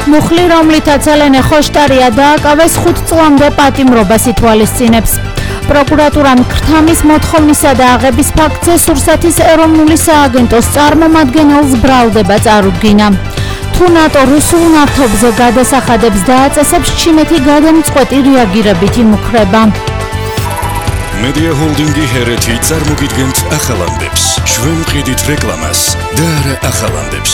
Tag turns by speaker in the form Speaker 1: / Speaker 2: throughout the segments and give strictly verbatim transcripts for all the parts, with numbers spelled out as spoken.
Speaker 1: მუხლი, რომლითაც ელენე ხოშტარია დააკავეს ხუთ წლამდე პატიმრობას ითვალისწინებს. პროკურატურამ ქრთამის მოთხოვნისა და აღების ფაქტზე სურსათის ეროვნული სააგენტოს წარმომადგენელს ბრალდება წარუდგინა. თუ ნატო რუსულ ნავთობზე გადასახადებს დააწესებს, ჩინეთი გადამწყვეტი რეაგირებით იმუქრება.
Speaker 2: Media Holdingi ჰერეთი წარმოგიდგენთ ახალანდებს. ჩვენ ყიდით რეკლამას და არა ახალანდებს.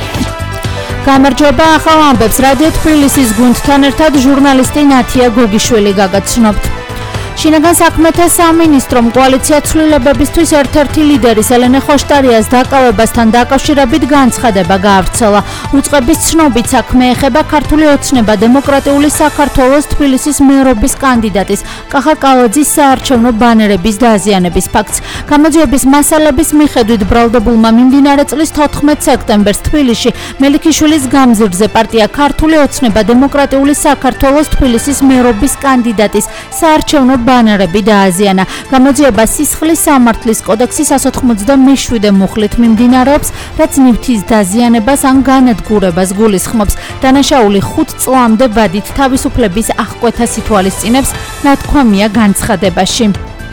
Speaker 1: გამარჯობა, ახალამბებს რადიო თბილისის გუნდთან ერთად ჟურნალისტი ნათია გოგიშვილი გაგაცნობთ. შინაგან საქმეთა სამინისტრომ კოალიცია ცვლილებებისთვის ერთ-ერთი ლიდერის ელენე ხოშტარიას დაკავებასთან დაკავშირებით განცხადება გაავრცელა. უწყების ცნობით საქმე ეხება ქართული ოცნება დემოკრატიული საქართველოს თბილისის მერობის კანდიდატის კახა კალაძის საარჩევნო ბანერების დაზიანების ფაქტს. გამოძიების მასალების მიხედვით ბრალდებულმა მიმდინარე წლის თოთხმეტ სექტემბერს თბილისში მელიქიშვილის გამზირზე პარტია ქართული ოცნება დემოკრატიული საქართველოს თბილისის მერობის კანდიდატის საარჩევნო ბანერები დააზიანა. გამოძიება სისხლის სამართლის კოდექსის εκατს ოცდამეშვიდე მუხლით მიმდინარეობს, რაც ნივთის დაზიანებას ან განადგურებას გულისხმობს. დანაშაული ხუთ წლამდე ვადით თავისუფლების აღკვეთას ითვალისწინებს, ნათქვამია განცხადებაში.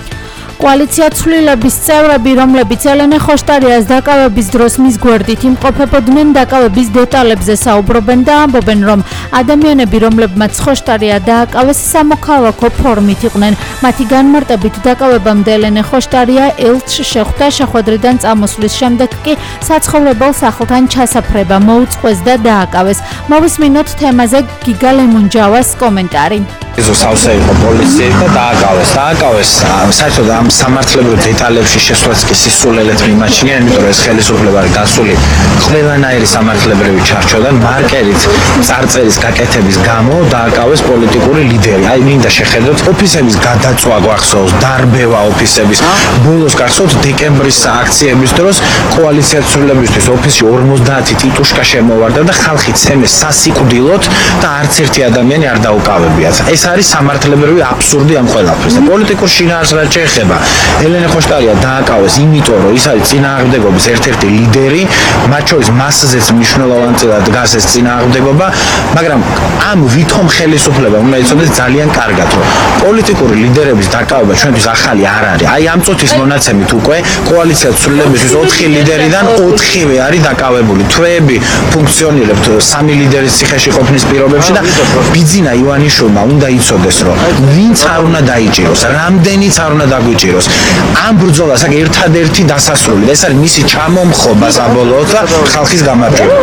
Speaker 1: კოალიცია ცვლილების წევრები, რომლებიც ელენე ხოშტარიას დაკავების დროს მის გვერდით იმყოფებოდნენ, დაკავების დეტალებზე საუბრობენ და ამბობენ, რომ ადამიანები, რომლებმაც ხოშტარია დააკავეს, სამოქალაქო ფორმით იყვნენ. მათი განმარტებით დაკავებამდე ელენე ხოშტარია ელჩს შეხვდა, შეხვედრიდან წამოსვლის შემდეგ კი საცხოვრებელ სახლთან ჩასაფრება მოუწყვეს და დააკავეს. მოვისმინოთ თემაზე გიგა ლემუნჯავას კომენტარი.
Speaker 3: ეზო სავსე იყო პოლიციით და დააკავეს. დააკავეს საერთოდ ამ სამართლებრივ დეტალებში შესვლაც კი სისულელეთ მიმაჩნია, იმიტომ რომ ეს ხელისუფლება არის გასული ყველანაირი სამართლებრივი ჩარჩოდან, მარკერით წარწერის გაკეთების გამო დააკავეს პოლიტიკური ლიდერი. აი მინდა შეხედოთ ოფისების გადაწვა გვახსოვს, დარბევა ოფისების. ბოლოს გახსოვთ დეკემბრის აქციების დროს კოალიცია ცვლილებისთვის ოფისში ორმოცდაათი ტიტუშკა შემოვარდა და ხალხი ცემეს სასიკვდილოდ და არც ერთი ადამიანი არ დაუკავებიათ. ეს არის სამართლებრივი აბსურდი ამ ყველაფერს. პოლიტიკურ შინაარსს რაც შეეხება, ელენე ხოშტარია დააკავეს იმიტომ, რომ ის არის წინააღმდეგობის ერთ-ერთი ლიდერი, მათ შორის მასზეც მნიშვნელოვანად დგას ეს წინააღმდეგობა, მაგრამ ამ ვითომ ხელისუფლება უნდა იცოდეს ძალიან კარგად, რომ პოლიტიკური ლიდერების დაკავება ჩვენთვის ახალი არ არის. აი ამ წუთის მონაცემით უკვე კოალიცია ცვლილებისთვის ოთხი ლიდერიდან ოთხივე არის დაკავებული. თვეები ფუნქციონირებთ სამი ლიდერის ციხეში ყოფნის პირობებში და ბიძინა ივანიშვილმა უნდა იცოდეს, რომ ვინც არ უნდა დაიჭიროს, რამდენიც არ უნდა დაგვიჭიროს. ამ ბრძოლას აქ ერთადერთი დასასრული და ეს არის მისი ჩამომხობა საბოლოოდ და ხალხის გამარჯვება.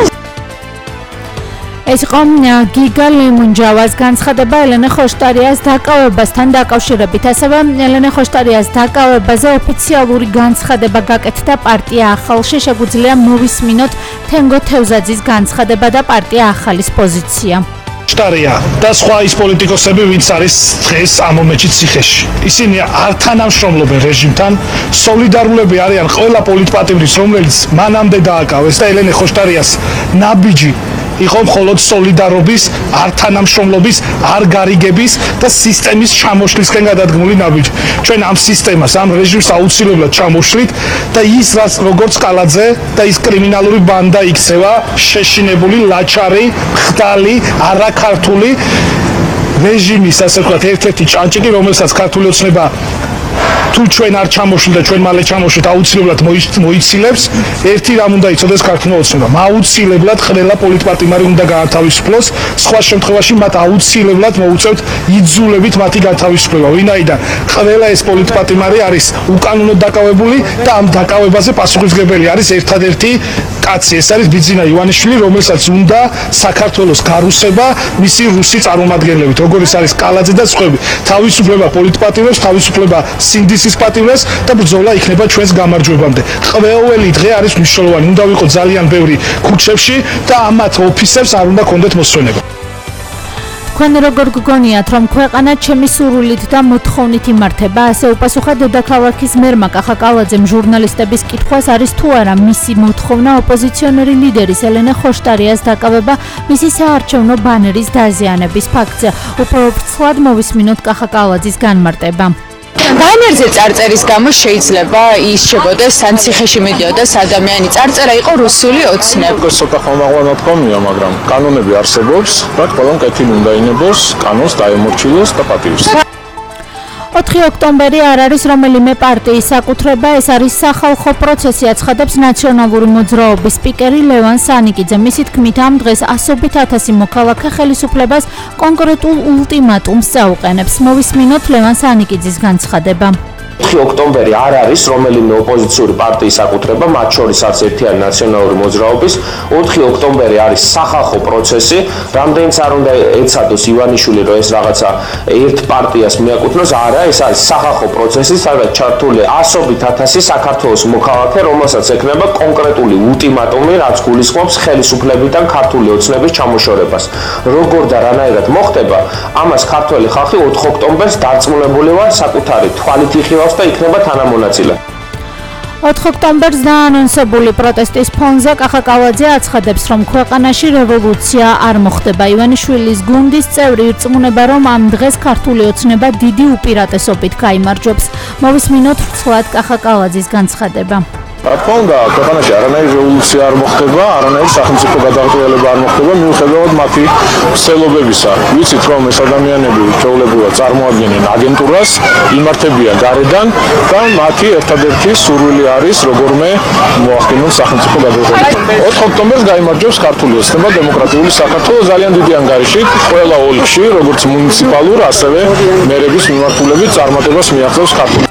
Speaker 1: ეს იყო გიგა ლემუნჯავას განცხადება ელენე ხოშტარიას დაკავებასთან დაკავშირებით. ასევე ელენე ხოშტარიას დაკავებაზე ოფიციალური განცხადება გაკეთდა პარტია ახალში. შეგვიძლია მოვისმინოთ თენგო თევზაძის განცხადება და პარტია ახალის პოზიცია.
Speaker 4: ხოშტარია და სხვა ის პოლიტიკოსები, ვინც არის დღეს ამ მომენტში ციხეში. ისინი არ თანამშრომლობენ რეჟიმთან, სოლიდარულები არიან ყველა პოლიტპატიმრის, რომელიც მანამდე დააკავეს და ელენე ხოშტარიას ნაბიჯი იყო მხოლოდ სოლიდარობის, არ თანამშრომლობის, არ გარიგების და სისტემის ჩამოშლისკენ გადადგმული ნაბიჯი. ჩვენ ამ სისტემას, ამ რეჟიმს აუცილებლად ჩამოშლით და ის რაც როგორც კალაძე და ის კრიმინალური ბანდა იქცევა, შეშინებული, ლაჩარი, ხდალი, არაქართული რეჟიმის, ასე ვთქვათ, ერთ-ერთი ჭანჭიკი, რომელსაც ქართული ოცნება თუ ჩვენ არ ჩამოშლით და ჩვენ მალე ჩამოშლით, აუცილებლად მოიცილებს. ერთი რამ უნდა იცოდეს ქართული ოცნებამ, აუცილებლად ყველა პოლიტპატიმარი უნდა გაათავისუფლოს, სხვა შემთხვევაში მათ აუცილებლად მოუწევთ იძულებით მათი გათავისუფლება, ვინაიდან ყველა ეს პოლიტპატიმარი არის უკანონოდ დაკავებული და ამ დაკავებაზე პასუხისმგებელი არის ერთადერთი კაცი, ეს არის ბიძინა ივანიშვილი, რომელსაც უნდა საქართველოს გარუსება მისი რუსი წარმომადგენლებით, როგორიც არის კალაძე და სხვები. თავისუფლება პოლიტპატიმრებს, თავისუფლება სინდისის პატიმრებს და ბრძოლა იქნება ჩვენს გამარჯვებამდე. ყველი დღე არის მნიშვნელოვანი, უნდა ვიყო ძალიან ბევრი ქუჩებში და ამათ ოფისებს არ უნდა კონდეთ მოსვენება.
Speaker 1: თქვენ როგორ გგონიათ, რომ ქვეყანა ჩემი სურვილით და მოთხოვნით იმართება? ასე უპასუხა დედაქალაქის მერმა კახა კალაძემ ჟურნალისტების კითხვას, არის თუ არა მისი მოთხოვნა ოპოზიციონერი ლიდერის ელენე ხოშტარიას დაკავება მისი საარჩევნო ბანერის დაზიანების ფაქტზე. უფრო ვრცლად მოვისმინოთ კახა კალაძის განმარტება.
Speaker 5: ბანერზე წარწერის გამო შეიძლება ის შეგოდეს ან ციხეში მიდიოდეს ადამიანი. წარწერა იყო რუსული ოცნები.
Speaker 6: ეს ცოტა ხომაღლა ნათქვამია, მაგრამ კანონები არსებობს და ყველამ კეთილი უნდა ინებოს, კანონს დაემორჩილოს და პატივისცემს.
Speaker 1: ოთხი ოქტომბერი არ არის რომელიმე პარტიის საკუთრება, ეს არის სახალხო პროცესი, აცხადებს ნაციონალური მოძრაობის სპიკერი ლევან სანიკიძე. მისი თქმით, ამ დღეს ასობით ათასი მოქალაქე ხელისუფლებას კონკრეტულ ულტიმატუმს წაუყენებს. მოვისმინოთ ლევან სანიკიძის განცხადება.
Speaker 7: ოთხი ოქტომბერი არ არის რომელიმე ოპოზიციური პარტიის საკუთრება, მათ შორის არც ერთიანი ნაციონალური მოძრაობის. ოთხი ოქტომბერი არის სახალხო პროცესი, რამდენიც არ უნდა ეცადოს ივანიშვილი, რომ ეს რაღაცა ერთ პარტიას მიაკუთვნოს, არა, ეს არის სახალხო პროცესი, სადაც ჩართული ასობით ათასი საქართველოს მოქალაქე, რომელსაც ექნება კონკრეტული ულტიმატუმი, რაც გულისხმობს ხელისუფლებიდან ქართული ოცნების ჩამოშორებას. როგორ და რანაირად მოხდება, ამას ქართველი ხალხი ოთხ ოქტომბერს დარწმუნებული ვარ საკუთარი თვალით იხილავს და იქნება თანამონაწილე.
Speaker 1: ოთხ ოქტომბერს დაანონსებული პროტესტის ფონზე კახაკალაძე აცხადებს, რომ ქვეყანაში რევოლუცია არ მოხდება. ივანიშვილის გუნდის წევრი ირწმუნება, რომ ამ დღეს ქართული ოცნება დიდი უპირატესობით გაიმარჯვებს. მოვისმინოთ ვრცლად კახაკალაძის განცხადება.
Speaker 6: რა თქმა უნდა, ქვეყანაში არანაირი რევოლუცია არ მოხდება, არანაირი სახელმწიფო გადაყრდნობა არ მოხდება, მიუხედავად მათი ცდილობებისა. ვიცით, რომ ეს ადამიანები ჩვეულებრივად წარმოადგენენ აგენტურას, იმართებიან გარედან და მათი ერთადერთი სურვილი არის როგორმე მოახდინონ სახელმწიფო გადაყრდნობა. ოთხ ოქტომბერს გაიმარჯვებს ქართული ოცნება დემოკრატიული საქართველოს ძალიან დიდი ანგარიშით, ყველა ოლქში, როგორც მუნიციპალურ, ასევე მერების მიმართულებით წარმატებას მიაღწევს ქართული.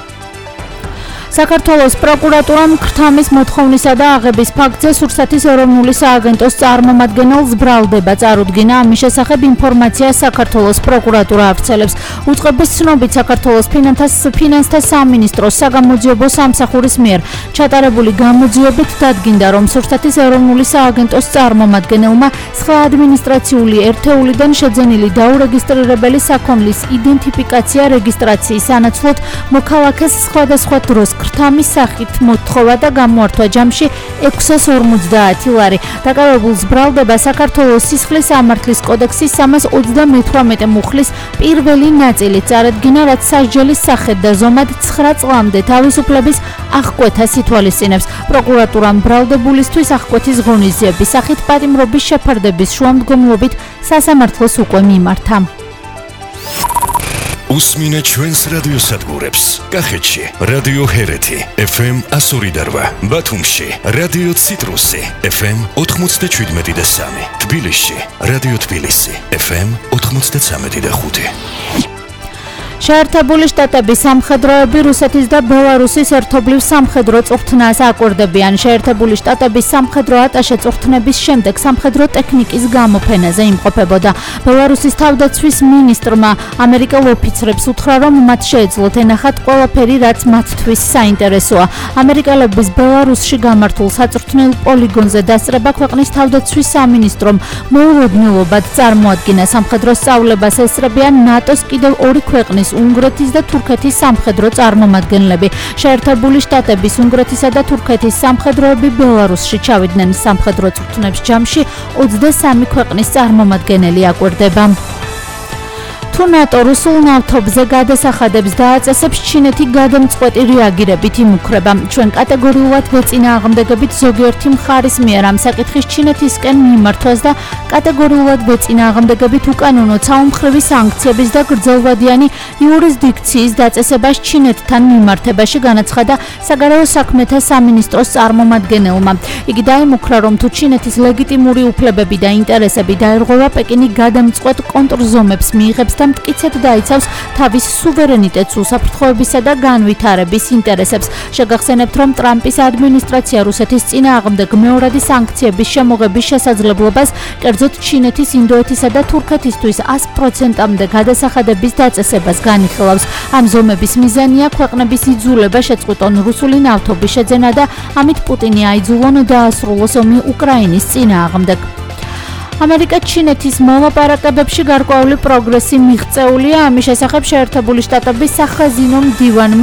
Speaker 1: საქართველოს პროკურატურამ ქრთამის მოთხოვნისა და აღების ფაქტზე სურსათის ეროვნული სააგენტოს წარმომადგენელს ბრალდება წარუდგინა. ამის შესახებ ინფორმაცია საქართველოს პროკურატურა ავრცელებს. უწყების ცნობით საქართველოს ფინანსთა სამინისტროს საგამოძიებო სამსახურის მიერ ჩატარებული გამოძიებით დადგინდა, რომ სურსათის ეროვნული სააგენტოს წარმომადგენელმა სხვა ადმინისტრაციული ერთეულიდან შეძენილი დაურეგისტრირებელი საქონლის იდენტიფიკაცია რეგისტრაციის სანაცვლოდ მოქალაქეს სხვადასხვა დროს ქრთამის სახით მოთხოვა და გამოართვა ჯამში ექვსას ორმოცდაათი ლარი. დაკავებულს ბრალდება საქართველოს სისხლის სამართლის კოდექსის სამას ოცდამეთვრამეტე მუხლის პირველი ნაწილი წარადგინა, რაც სასჯელის სახედ და ზომად ცხრა წლამდე თავისუფლების აღკვეთას ითვალისწინებს. პროკურატურამ ბრალდებულისთვის აღკვეთის ღონისძიების სახით პატიმრობის შეფარდების შუამდგომლობით სასამართლოს უკვე მიმართა.
Speaker 2: უსმინეთ ჩვენს რადიოსადგურებს. კახეთში რადიო ჰერეთი ეფ ემ εκατო ორი და რვა, ბათუმში რადიო ციტრუსი ეფ ემ ოთხმოცდაშვიდმეტი და სამი, თბილისში რადიო თბილისი ეფ ემ ოთხმოცდაცამეტი და ხუთი.
Speaker 1: შეერთებული შტატების სამხედროები რუსეთის და ბელარუსის ერთობლივ სამხედრო წვრთნას აკვირდებიან. შეერთებული შტატების სამხედრო ატაშე წვრთნების შემდეგ სამხედრო ტექნიკის გამოფენაზე იმყოფებოდა. ბელარუსის თავდაცვის მინისტრმა ამერიკელ ოფიცრებს უთხრა, რომ მათ შეეძლოთ ენახათ ყველაფერი, რაც მათთვის საინტერესოა. ამერიკელების ბელარუსში გამართულ საწვრთნელ პოლიგონზე დასწრება ქვეყნის თავდაცვის სამინისტრომ მოულოდნელობად წარმოადგინა. სამხედრო სწავლებას ესწრებიან ნატოს კიდევ ორი ქვეყნის უნგრეთის და თურქეთის სამხედრო წარმომადგენლები. შეერთებული შტატების, უნგრეთისა და თურქეთის სამხედროები ბელარუსში ჩავიდნენ სამხედრო წვრთნებს ჯამში ოცდასამი ქვეყნის წარმომადგენელი აკვირდება. თუ ნატო რუსულ ნავთობზე გადასახადებს დააწესებს, ჩინეთი გადამწყვეტი რეაგირებით იმუქრება. ჩვენ კატეგორიულად ვეწინააღმდეგებით ზოგიერთი მხარის მიერ ამ საკითხის ჩინეთისკენ მიმართვას და კატეგორიულად ვეწინააღმდეგებით უკანონო ცალმხრივი სანქციების და გრძელვადიანი იურისდიქციის დაწესებას ჩინეთთან მიმართებაში, განაცხადა საგარეო საქმეთა სამინისტროს წარმომადგენელმა. იგი დაემუქრა, რომ თუ ჩინეთის ლეგიტიმური უფლებები და ინტერესები დაერღვევა, პეკინი გადამწყვეტ კონტრზომებს მიიღებს და მტკიცედ დაიცავს თავის სუვერენიტეტს, უსაფრთხოებისა და განვითარების ინტერესებს. შეგახსენებთ, რომ ტრამპის ადმინისტრაცია რუსეთის წინააღმდეგ მეორადი სანქციების შემოღების შესაძლებლობას, კერძოდ ჩინეთის, ინდოეთისა და თურქეთისთვის ას პროცენტამდე გადასახადების დაწესებას განიხილავს. ამ ზომების მიზანია ქვეყნების იძულება შეწყვიტონ რუსული ნავთობის შეძენა და ამით პუტინი აიძულონ დაასრულოს ომი უკრაინის წინააღმდეგ. ამერიკა ჩინეთის მოლაპარაკებებში გარკვეული პროგრესი მიღწეულია. ამის შესახებ შეერთებული შტატების სახაზინო მდივანმა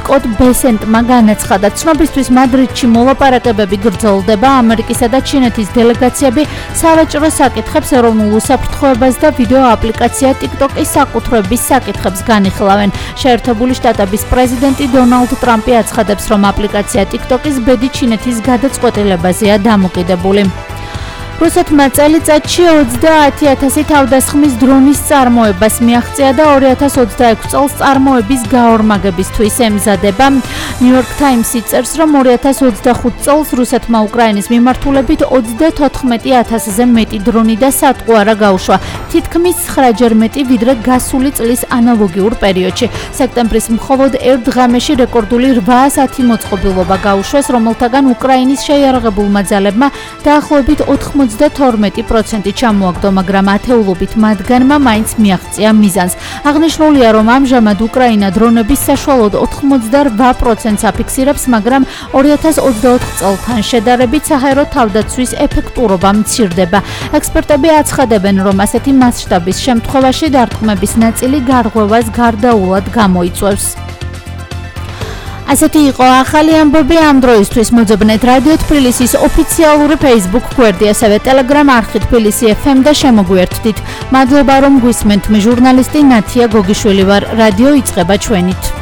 Speaker 1: სკოტ ბესენტმა განაცხადა. ცნობისთვის მადრიდში მოლაპარაკებები გრძელდება. ამერიკისა და ჩინეთის დელეგაციები სავაჭრო საკითხებს, ეროვნულ უსაფრთხოებას და ვიდეო აპლიკაცია TikTok-ის საკუთრების საკითხებს განიხილავენ. შეერთებული შტატების პრეზიდენტი დონალდ ტრამპი აცხადებს, რომ აპლიკაცია TikTok-ის ბედი ჩინეთის გადაწყვეტილებაზეა დამოკიდებული. რუსეთმა წელიწადში ოცდაათი ათასი თავდასხმის დრონის წარმოებას მიაღწია და ორი ათას ოცდაექვსი წელს წარმოების გაორმაგებისთვის ემზადება. New York Times-ი წერს, რომ ორი ათას ოცდახუთი წელს რუსეთმა უკრაინის მიმართულებით ოცდათოთხმეტი ათასზე მეტი დრონი და სატყუარა გაუშვა, თითქმის ცხრაჯერ მეტი ვიდრე გასული წლის ანალოგიურ პერიოდში. სექტემბრის მხოლოდ ერთ ღამეში რეკორდული რვაასი მოწყობილობა გაუშვეს, რომელთაგან უკრაინის შეიარაღებულმა ძალებმა დაახლოებით ოცდათორმეტი პროცენტი ჩამოაგდო, მაგრამ ათეულობით მათგანმა მაინც მიაღწია მიზანს. აღნიშნულია, რომ ამჟამად უკრაინა დრონების საშუალოდ ოცდარვა პროცენტს აფიქსირებს, მაგრამ ორი ათას ოცდაოთხ წელთან შედარებით საჰაერო თავდაცვის ეფექტურობა მცირდება. ექსპერტები აცხადებენ, რომ ასეთი მასშტაბის შემთხვევაში დარტყმების ნაწილი გარღვევას გარდაულად გამოიწვევს. ასეთი იყო ახალი ამბები ამ დროისთვის. მოძებნეთ რადიო თბილისის ოფიციალური Facebook გვერდი, ასევე Telegram არხი თბილისი ეფ ემ და შემოგვიერთდით. მადლობა რომ გვისმენთ. მე ჟურნალისტი ნათია გოგიშვილი ვარ. რადიო იწყება ჩვენით.